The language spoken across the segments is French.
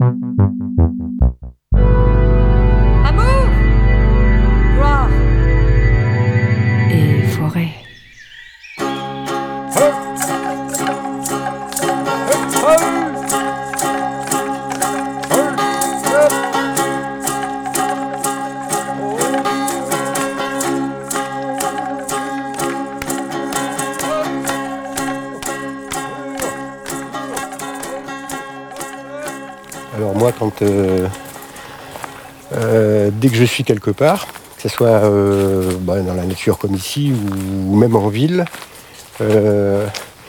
Amour, gloire et forêt. Alors moi, dès que je suis quelque part, que ce soit dans la nature comme ici ou même en ville, je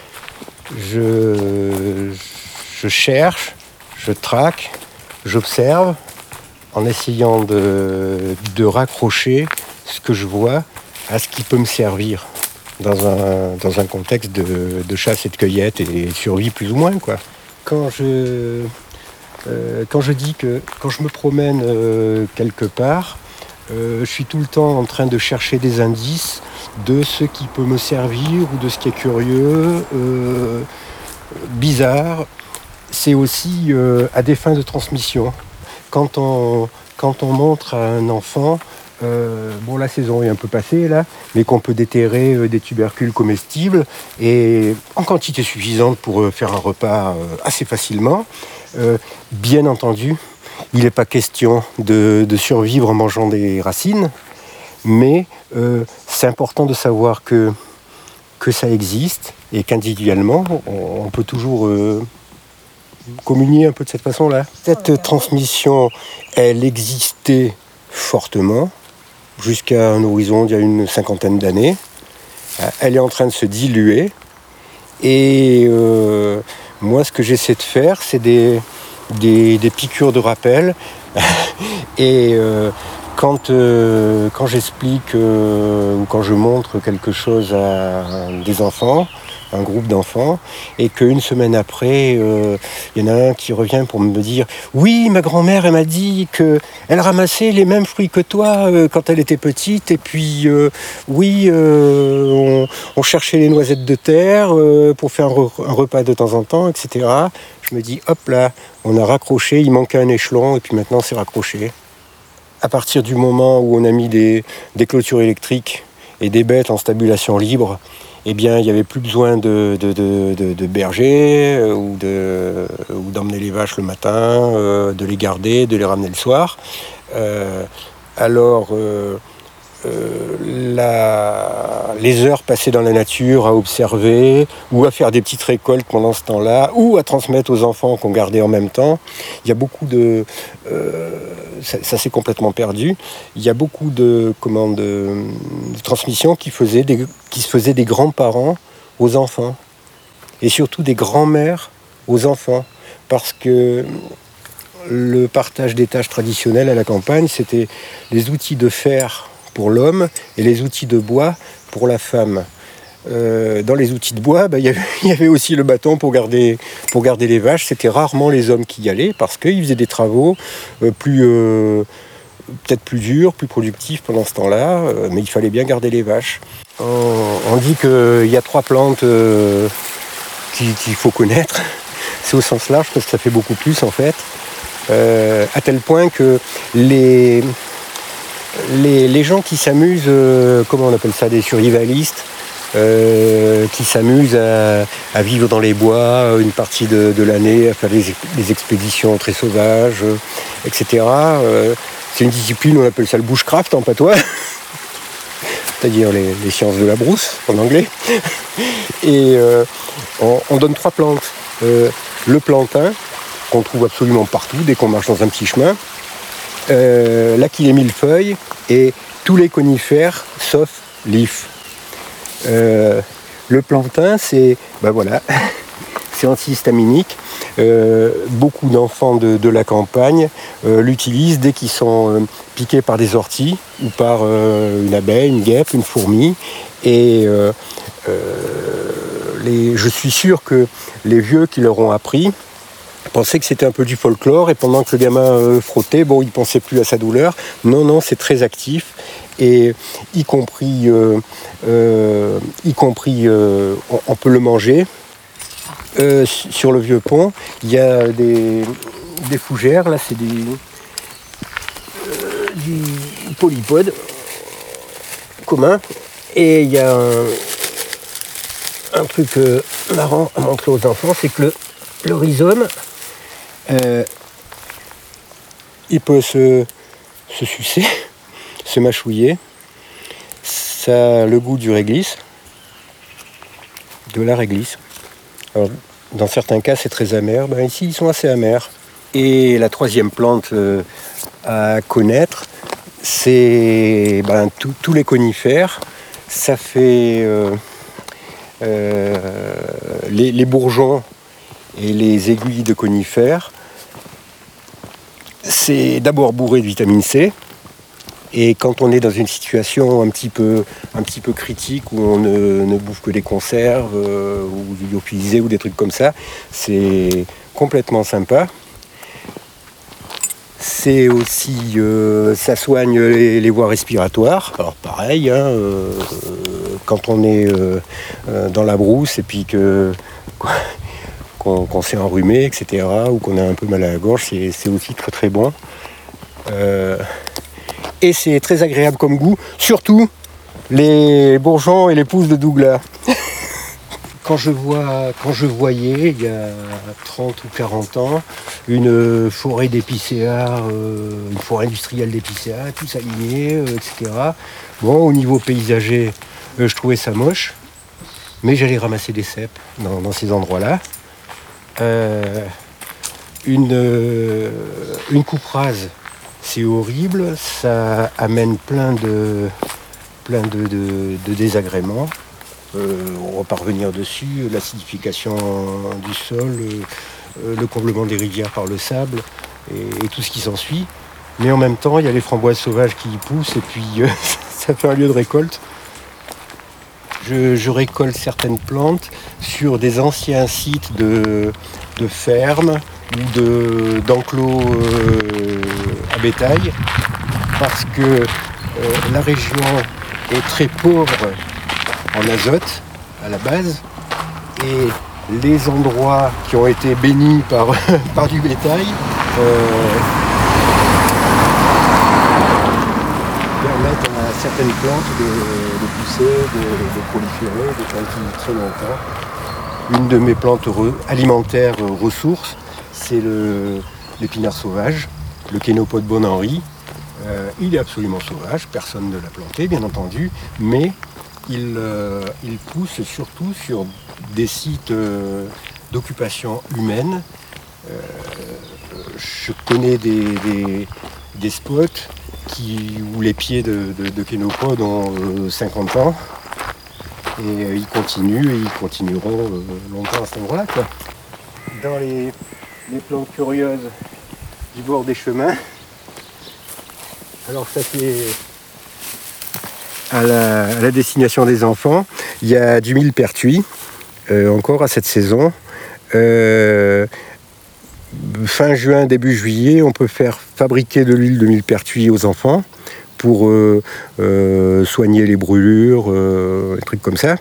cherche, je traque, j'observe en essayant de raccrocher ce que je vois à ce qui peut me servir dans un contexte de chasse et de cueillette et de survie plus ou moins, quoi. Quand je dis que quand je me promène quelque part, je suis tout le temps en train de chercher des indices de ce qui peut me servir ou de ce qui est curieux, bizarre. C'est aussi à des fins de transmission. Quand on montre à un enfant, la saison est un peu passée là, mais qu'on peut déterrer des tubercules comestibles et en quantité suffisante pour faire un repas assez facilement. Bien entendu, il n'est pas question de survivre en mangeant des racines, mais c'est important de savoir que ça existe et qu'individuellement, on peut toujours communier un peu de cette façon-là. Cette transmission, elle existait fortement jusqu'à un horizon d'il y a une 50aine d'années. Elle est en train de se diluer et moi, ce que j'essaie de faire, c'est des piqûres de rappel. Et quand j'explique ou quand je montre quelque chose à des enfants, un groupe d'enfants, et qu'une semaine après, il y en a un qui revient pour me dire « Oui, ma grand-mère, elle m'a dit qu'elle ramassait les mêmes fruits que toi quand elle était petite, et puis on cherchait les noisettes de terre pour faire un repas de temps en temps, etc. » Je me dis « Hop là, on a raccroché, il manquait un échelon, et puis maintenant c'est raccroché. » À partir du moment où on a mis des clôtures électriques et des bêtes en stabulation libre, eh bien, il n'y avait plus besoin de berger ou d'emmener les vaches le matin, de les garder, de les ramener le soir. Les heures passées dans la nature à observer ou à faire des petites récoltes pendant ce temps-là ou à transmettre aux enfants qu'on gardait en même temps, il y a beaucoup de... ça s'est complètement perdu. Il y a beaucoup de transmissions qui se faisaient des grands-parents aux enfants et surtout des grands-mères aux enfants, parce que le partage des tâches traditionnelles à la campagne, c'était les outils de fer pour l'homme et les outils de bois pour la femme. Dans les outils de bois, il y avait aussi le bâton pour garder les vaches. C'était rarement les hommes qui y allaient parce qu'ils faisaient des travaux peut-être plus durs, plus productifs pendant ce temps-là, mais il fallait bien garder les vaches. On dit qu'il y a 3 plantes qu'il faut connaître. C'est au sens large parce que ça fait beaucoup plus en fait. À tel point que les gens qui s'amusent, comment on appelle ça, des survivalistes, qui s'amusent à vivre dans les bois une partie de l'année, à faire des expéditions très sauvages, etc. C'est une discipline, on appelle ça le bushcraft en patois, c'est-à-dire les sciences de la brousse en anglais. Et on donne 3 plantes. Le plantain, qu'on trouve absolument partout dès qu'on marche dans un petit chemin, l'Achillée millefeuille et tous les conifères sauf l'if. Le plantain, c'est c'est antihistaminique. Beaucoup d'enfants de la campagne l'utilisent dès qu'ils sont piqués par des orties ou par une abeille, une guêpe, une fourmi. Et je suis sûr que les vieux qui leur ont appris pensaient que c'était un peu du folklore, et pendant que le gamin frottait, il ne pensait plus à sa douleur. Non, c'est très actif, et y compris on peut le manger. Sur le vieux pont, il y a des des fougères, là c'est du polypode commun. Et il y a un truc marrant à montrer aux enfants, c'est que le rhizome, il peut se sucer, se mâchouiller. Ça a le goût du réglisse, de la réglisse. Alors, dans certains cas, c'est très amer. Ici, ils sont assez amers. Et la troisième plante à connaître, c'est tous les conifères. Ça fait les bourgeons et les aiguilles de conifères. C'est d'abord bourré de vitamine C. Et quand on est dans une situation un petit peu critique où on ne bouffe que des conserves ou du lyophilisé ou des trucs comme ça, c'est complètement sympa. C'est aussi, ça soigne les voies respiratoires. Alors pareil, quand on est dans la brousse et puis qu'on s'est enrhumé, etc., ou qu'on a un peu mal à la gorge, c'est aussi très très bon. Et c'est très agréable comme goût, surtout les bourgeons et les pousses de Douglas. Quand je voyais, il y a 30 ou 40 ans, une forêt d'épicéas, une forêt industrielle d'épicéas, tous alignés, etc. Bon, au niveau paysager, je trouvais ça moche, mais j'allais ramasser des cèpes dans ces endroits-là. Une coupe rase, c'est horrible, ça amène plein de désagréments. On va pas revenir dessus, l'acidification du sol, le comblement des rivières par le sable et tout ce qui s'ensuit. Mais en même temps, il y a les framboises sauvages qui y poussent et puis ça fait un lieu de récolte. Je récolte certaines plantes sur des anciens sites de fermes ou d'enclos à bétail parce que la région est très pauvre en azote à la base et les endroits qui ont été bénis par du bétail permettent à certaines plantes de pousser, de proliférer, de planter très longtemps. Une de mes plantes alimentaires ressources, c'est l'épinard sauvage, le Chénopode Bon-Henri. Il est absolument sauvage, personne ne l'a planté bien entendu, mais il pousse surtout sur des sites d'occupation humaine. Je connais des spots où les pieds de Chénopode ont 50 ans et ils continuent et ils continueront longtemps à cet endroit-là, quoi. Dans les plantes curieuses du bord des chemins, alors ça c'est à la destination des enfants, il y a du millepertuis, encore à cette saison. Fin juin, début juillet, on peut faire fabriquer de l'huile de millepertuis aux enfants pour soigner les brûlures, des trucs comme ça.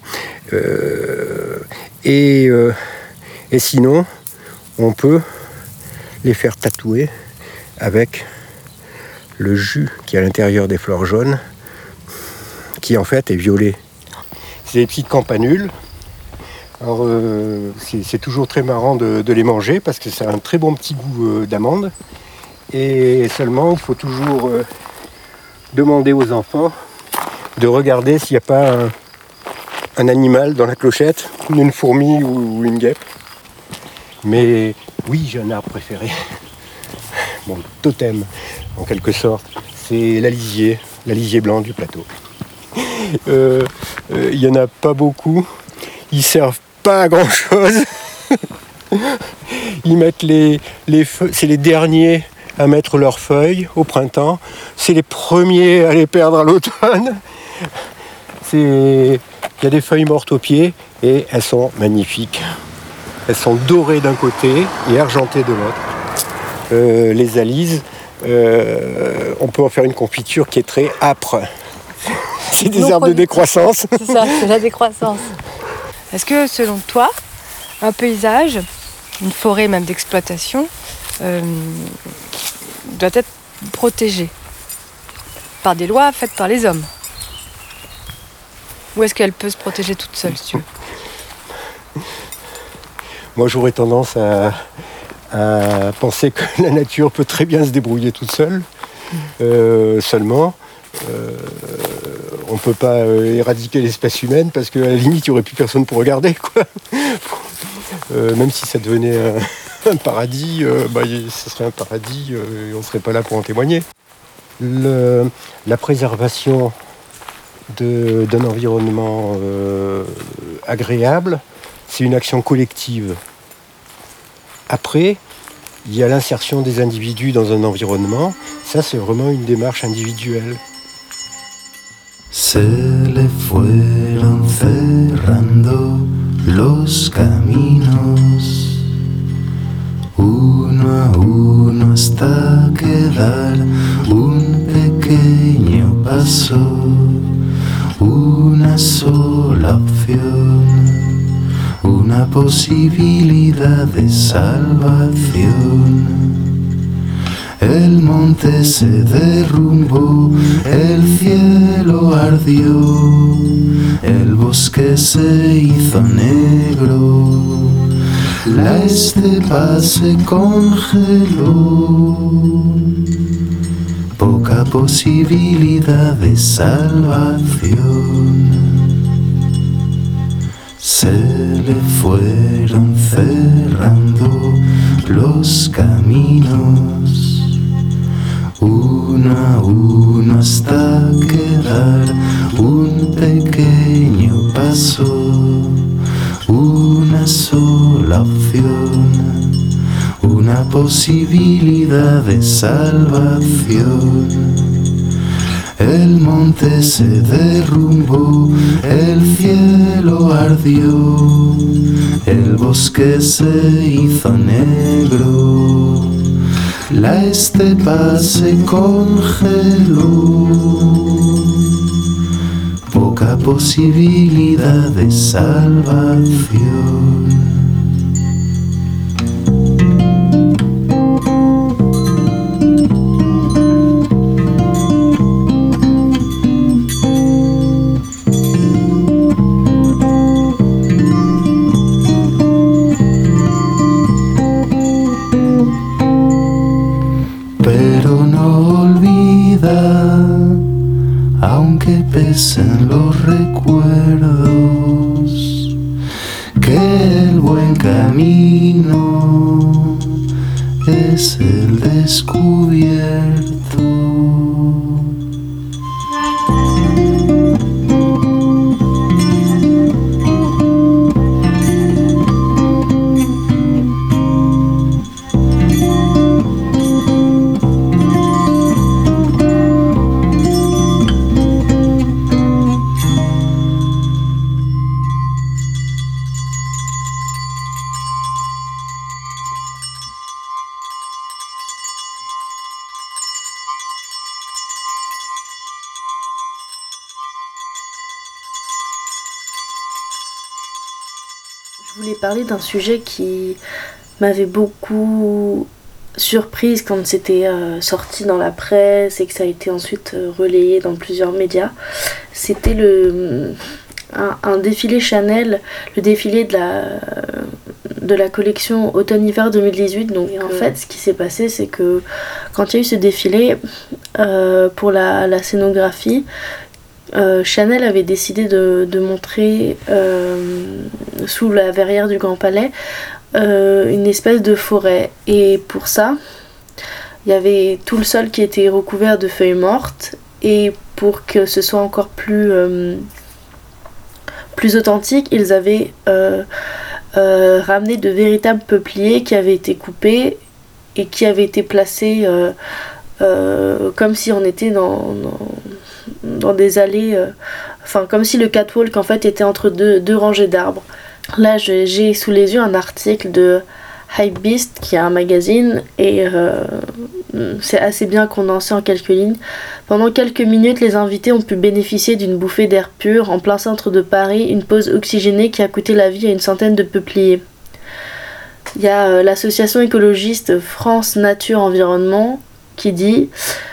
Et sinon, on peut les faire tatouer avec le jus qui est à l'intérieur des fleurs jaunes, qui en fait est violet. C'est des petites campanules. Alors c'est toujours très marrant de les manger parce que ça a un très bon petit goût d'amande. Et seulement il faut toujours demander aux enfants de regarder s'il n'y a pas un animal dans la clochette, une fourmi ou une guêpe. Mais oui, j'ai un arbre préféré. Mon totem en quelque sorte, c'est l'alisier blanc du plateau. Il n'y en a pas beaucoup, ils servent pas à grand chose. Ils mettent les feuilles, c'est les derniers à mettre leurs feuilles au printemps, c'est les premiers à les perdre à l'automne. Il y a des feuilles mortes au pied et elles sont magnifiques. Elles sont dorées d'un côté et argentées de l'autre. Les alises, on peut en faire une confiture qui est très âpre. C'est des herbes de décroissance. C'est ça, c'est la décroissance. Est-ce que selon toi, un paysage, une forêt même d'exploitation, doit être protégée par des lois faites par les hommes. Ou est-ce qu'elle peut se protéger toute seule, si tu veux ? Moi, j'aurais tendance à penser que la nature peut très bien se débrouiller toute seule. Seulement, on ne peut pas éradiquer l'espèce humaine parce qu'à la limite, il n'y aurait plus personne pour regarder, quoi. Même si ça devenait un paradis, ce serait un paradis et on ne serait pas là pour en témoigner. La préservation d'un environnement agréable, c'est une action collective. Après, il y a l'insertion des individus dans un environnement. Ça, c'est vraiment une démarche individuelle. Se le fueron cerrando los caminos, uno a uno hasta quedar un pequeño paso, una sola opción, una posibilidad de salvación. El monte se derrumbó, el cielo ardió, el bosque se hizo negro, la estepa se congeló. Poca posibilidad de salvación. Se le fueron cerrando los caminos, uno a uno hasta quedar un pequeño paso, una sola opción, una posibilidad de salvación. El monte se derrumbó, el cielo ardió, el bosque se hizo negro, la estepa se congeló. Poca posibilidad de salvación. En los recuerdos que el buen camino es el descubierto. Je voulais parler d'un sujet qui m'avait beaucoup surprise quand c'était sorti dans la presse et que ça a été ensuite relayé dans plusieurs médias. C'était un défilé Chanel, le défilé de la collection automne-hiver 2018. Donc en fait, ce qui s'est passé, c'est que quand il y a eu ce défilé, pour la scénographie, Chanel avait décidé de montrer sous la verrière du Grand Palais une espèce de forêt, et pour ça il y avait tout le sol qui était recouvert de feuilles mortes, et pour que ce soit encore plus authentique, ils avaient ramené de véritables peupliers qui avaient été coupés et qui avaient été placés comme si on était dans des allées, comme si le catwalk en fait était entre deux rangées d'arbres. Là j'ai sous les yeux un article de Hypebeast, qui est un magazine, et c'est assez bien condensé en quelques lignes. Pendant quelques minutes, les invités ont pu bénéficier d'une bouffée d'air pur en plein centre de Paris, une pause oxygénée qui a coûté la vie à une centaine de peupliers. Il y a l'association écologiste France Nature Environnement qui dit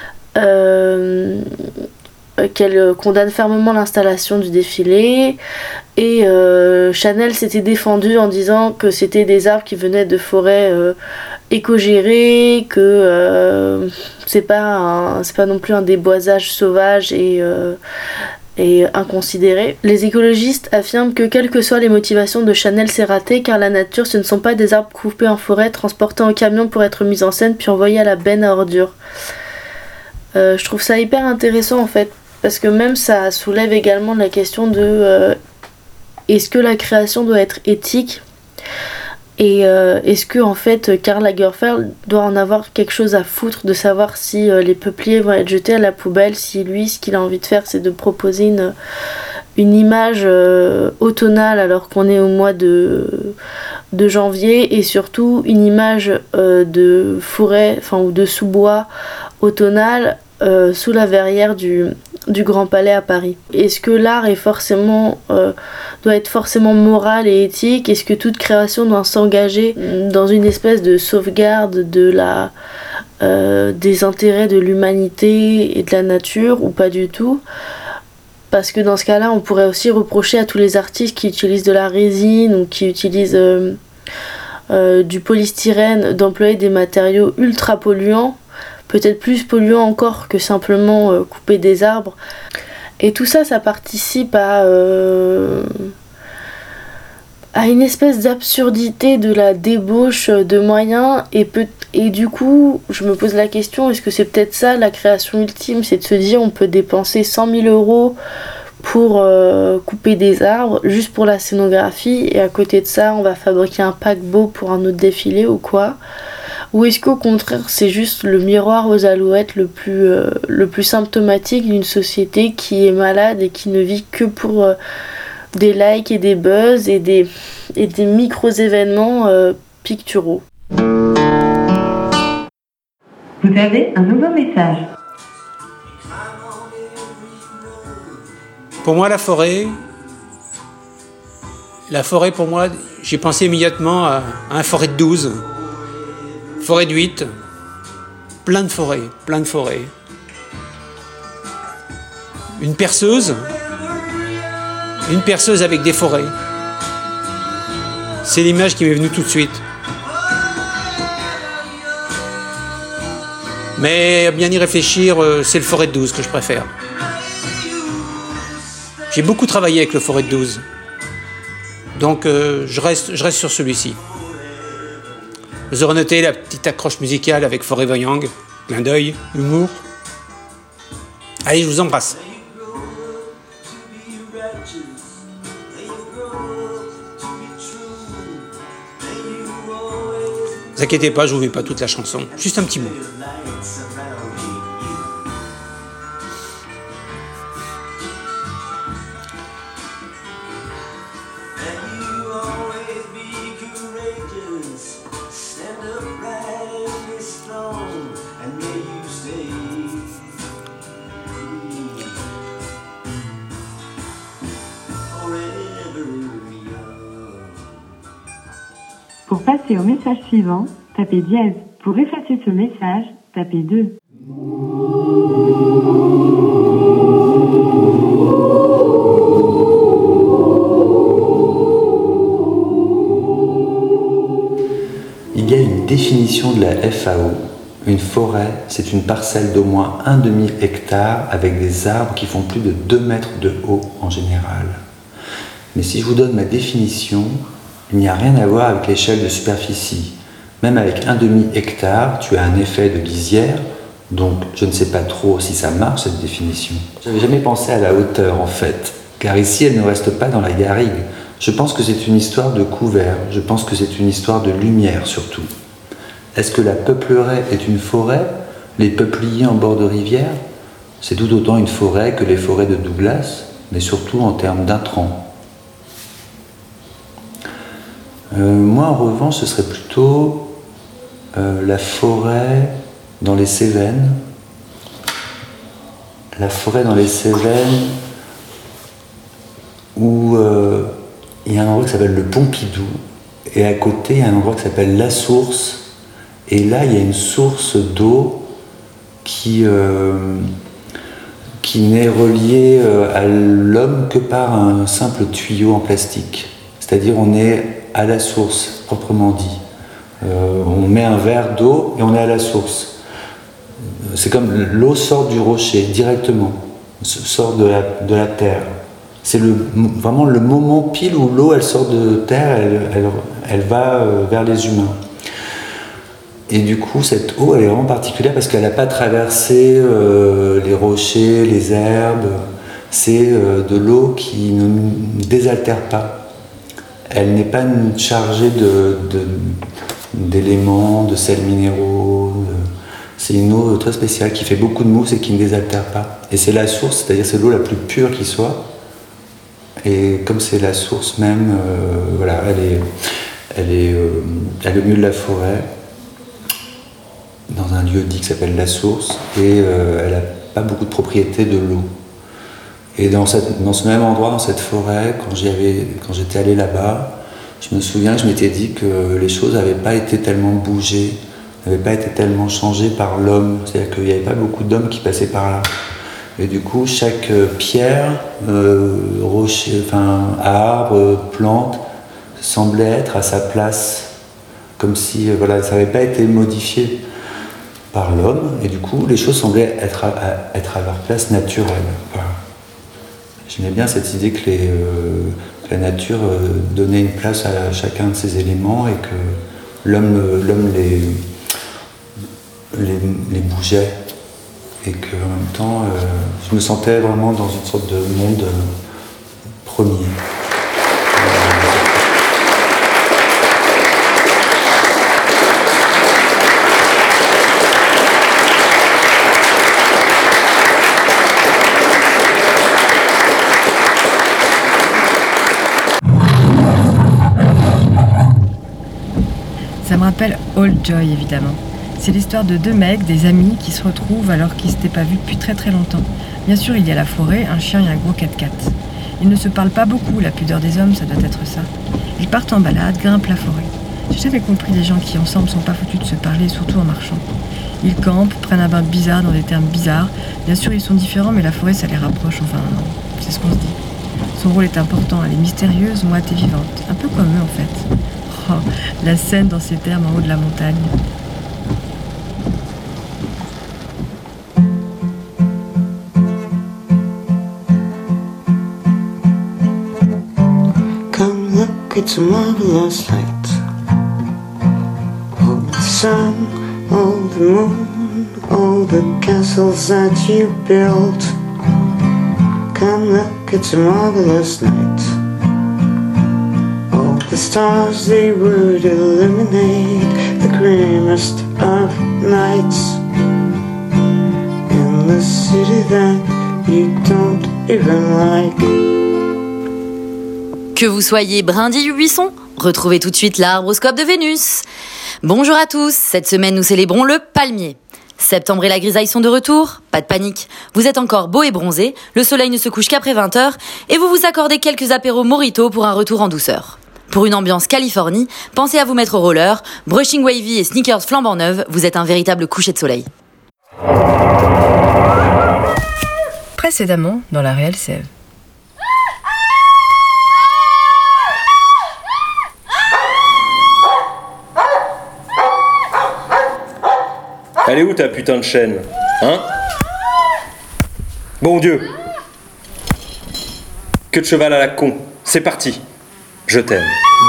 qu'elle condamne fermement l'installation du défilé, et Chanel s'était défendu en disant que c'était des arbres qui venaient de forêts éco-gérées, que c'est pas non plus un déboisage sauvage et inconsidéré. Les écologistes affirment que quelles que soient les motivations de Chanel, c'est raté, car la nature, ce ne sont pas des arbres coupés en forêt, transportés en camion pour être mis en scène, puis envoyés à la benne à ordures. Je trouve ça hyper intéressant en fait, parce que même ça soulève également la question de est-ce que la création doit être éthique, et est-ce que en fait Karl Lagerfeld doit en avoir quelque chose à foutre de savoir si les peupliers vont être jetés à la poubelle, si lui ce qu'il a envie de faire c'est de proposer une image automnale alors qu'on est au mois de janvier, et surtout une image de forêt, ou de sous-bois automnale sous la verrière du Grand Palais à Paris. Est-ce que l'art est doit être forcément moral et éthique? Est-ce que toute création doit s'engager dans une espèce de sauvegarde des intérêts de l'humanité et de la nature, ou pas du tout? Parce que dans ce cas-là, on pourrait aussi reprocher à tous les artistes qui utilisent de la résine ou qui utilisent du polystyrène d'employer des matériaux ultra polluants, peut-être plus polluants encore que simplement couper des arbres. Et tout ça, ça participe à une espèce d'absurdité de la débauche de moyens, et du coup, je me pose la question, est-ce que c'est peut-être ça la création ultime, c'est de se dire on peut dépenser 100 000 € pour couper des arbres, juste pour la scénographie, et à côté de ça, on va fabriquer un paquebot pour un autre défilé ou quoi? Ou est-ce qu'au contraire, c'est juste le miroir aux alouettes le plus symptomatique d'une société qui est malade et qui ne vit que pour des likes et des buzz et des micro-événements picturaux? Vous avez un nouveau message. Pour moi, la forêt, pour moi, j'ai pensé immédiatement à un forêt de 12, forêt de 8, plein de forêts. Une perceuse avec des forêts. C'est l'image qui m'est venue tout de suite. Mais à bien y réfléchir, c'est le forêt de 12 que je préfère. J'ai beaucoup travaillé avec le forêt de 12. Donc je reste sur celui-ci. Vous aurez noté la petite accroche musicale avec Forever Young, clin d'œil, humour. Allez, je vous embrasse. Ne vous inquiétez pas, je vous mets pas toute la chanson, juste un petit mot. Pour passer au message suivant, tapez dièse. Pour effacer ce message, tapez 2. Il y a une définition de la FAO. Une forêt, c'est une parcelle d'au moins 1/2 hectare avec des arbres qui font plus de 2 mètres de haut en général. Mais si je vous donne ma définition, il n'y a rien à voir avec l'échelle de superficie. Même avec 1/2 hectare, tu as un effet de lisière, donc je ne sais pas trop si ça marche cette définition. J'avais jamais pensé à la hauteur en fait, car ici elle ne reste pas dans la garrigue. Je pense que c'est une histoire de couvert, je pense que c'est une histoire de lumière surtout. Est-ce que la Peupleraie est une forêt? Les peupliers en bord de rivière? C'est tout autant une forêt que les forêts de Douglas, mais surtout en termes d'intrants. Moi, en revanche, ce serait plutôt la forêt dans les Cévennes. La forêt dans les Cévennes où il y a un endroit qui s'appelle le Pompidou. Et à côté, il y a un endroit qui s'appelle La Source. Et là, il y a une source d'eau qui n'est reliée à l'homme que par un simple tuyau en plastique. C'est-à-dire on est à la source, proprement dit. On met un verre d'eau et on est à la source. C'est comme l'eau sort du rocher directement, sort de la terre. C'est vraiment le moment pile où l'eau elle sort de terre, elle va vers les humains. Et du coup, cette eau, elle est vraiment particulière parce qu'elle n'a pas traversé les rochers, les herbes. C'est de l'eau qui ne désaltère pas. Elle n'est pas chargée d'éléments, de sels minéraux. C'est une eau très spéciale qui fait beaucoup de mousse et qui ne désaltère pas. Et c'est la source, c'est-à-dire c'est l'eau la plus pure qui soit. Et comme c'est la source même, voilà, elle est au milieu de la forêt, dans un lieu dit qui s'appelle La Source, et elle n'a pas beaucoup de propriétés de l'eau. Et dans ce même endroit, dans cette forêt, quand j'étais allé là-bas, je me souviens que je m'étais dit que les choses n'avaient pas été tellement bougées, n'avaient pas été tellement changées par l'homme. C'est-à-dire qu'il n'y avait pas beaucoup d'hommes qui passaient par là. Et du coup, chaque pierre, rocher, arbre, plante, semblait être à sa place, comme si ça n'avait pas été modifié par l'homme. Et du coup, les choses semblaient être à leur place naturelle. Voilà. J'aimais bien cette idée que la nature donnait une place à chacun de ces éléments et que l'homme les bougeait. Et qu'en même temps, je me sentais vraiment dans une sorte de monde premier. Ça me rappelle Old Joy, évidemment. C'est l'histoire de deux mecs, des amis, qui se retrouvent alors qu'ils ne s'étaient pas vus depuis très très longtemps. Bien sûr, il y a la forêt, un chien et un gros 4x4. Ils ne se parlent pas beaucoup, la pudeur des hommes, ça doit être ça. Ils partent en balade, grimpent la forêt. J'ai jamais compris des gens qui ensemble sont pas foutus de se parler, surtout en marchant. Ils campent, prennent un bain bizarre dans des termes bizarres. Bien sûr, ils sont différents, mais la forêt, ça les rapproche, enfin, c'est ce qu'on se dit. Son rôle est important, elle est mystérieuse, moite et vivante. Un peu comme eux, en fait. Oh, la scène dans ces termes en haut de la montagne. Come look, it's a marvelous night. All the sun, all the moon, all the castles that you built. Come look, it's a marvelous night. All the stars, they would illuminate the grimmest of nights. In the city that you don't even like. Que vous soyez brindille ou buisson, retrouvez tout de suite l'arbroscope de Vénus. Bonjour à tous, cette semaine nous célébrons le palmier. Septembre et la grisaille sont de retour, pas de panique. Vous êtes encore beau et bronzé, le soleil ne se couche qu'après 20h et vous vous accordez quelques apéros Morito pour un retour en douceur. Pour une ambiance Californie, pensez à vous mettre au roller, brushing wavy et sneakers flambant neuves, vous êtes un véritable coucher de soleil. Précédemment, dans la réelle Sève. Elle est où ta putain de chaîne, hein? Bon Dieu! Que de cheval à la con, c'est parti! Je t'aime.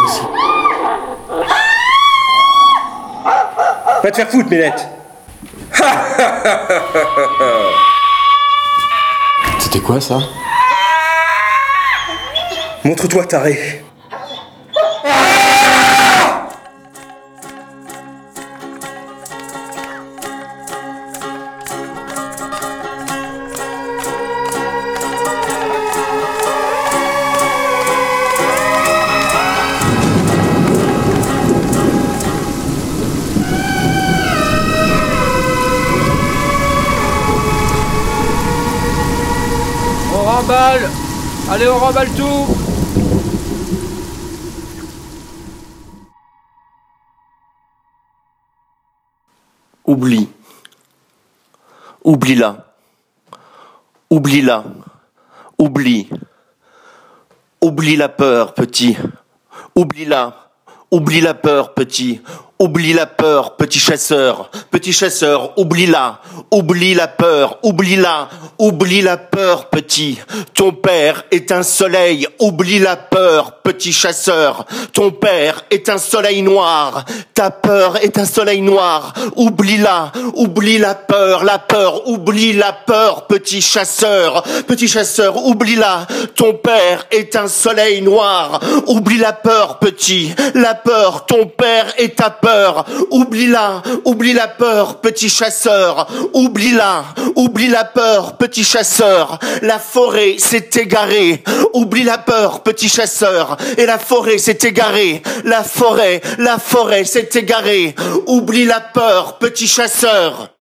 Va te faire foutre, Mélette! C'était quoi ça? Montre-toi, taré! Allez, on remballe tout. Oublie. Oublie-la. Oublie-la. Oublie. Oublie la peur, petit. Oublie-la. Oublie la peur, petit. Oublie la peur, petit chasseur. Petit chasseur, oublie-la. Oublie la peur, oublie-la. Oublie la peur, petit. Ton père est un soleil. Oublie la peur, petit chasseur. Ton père est un soleil noir. Ta peur est un soleil noir. Oublie-la. Oublie la peur, oublie la peur, petit chasseur. Petit chasseur, oublie-la. Ton père est un soleil noir. Oublie la peur, petit. La peur, ton père est ta peur. Oublie-la, oublie la peur, petit chasseur. Oublie-la, oublie la peur, petit chasseur. La forêt s'est égarée. Oublie la peur, petit chasseur. Et la forêt s'est égarée. La forêt s'est égarée. Oublie la peur, petit chasseur.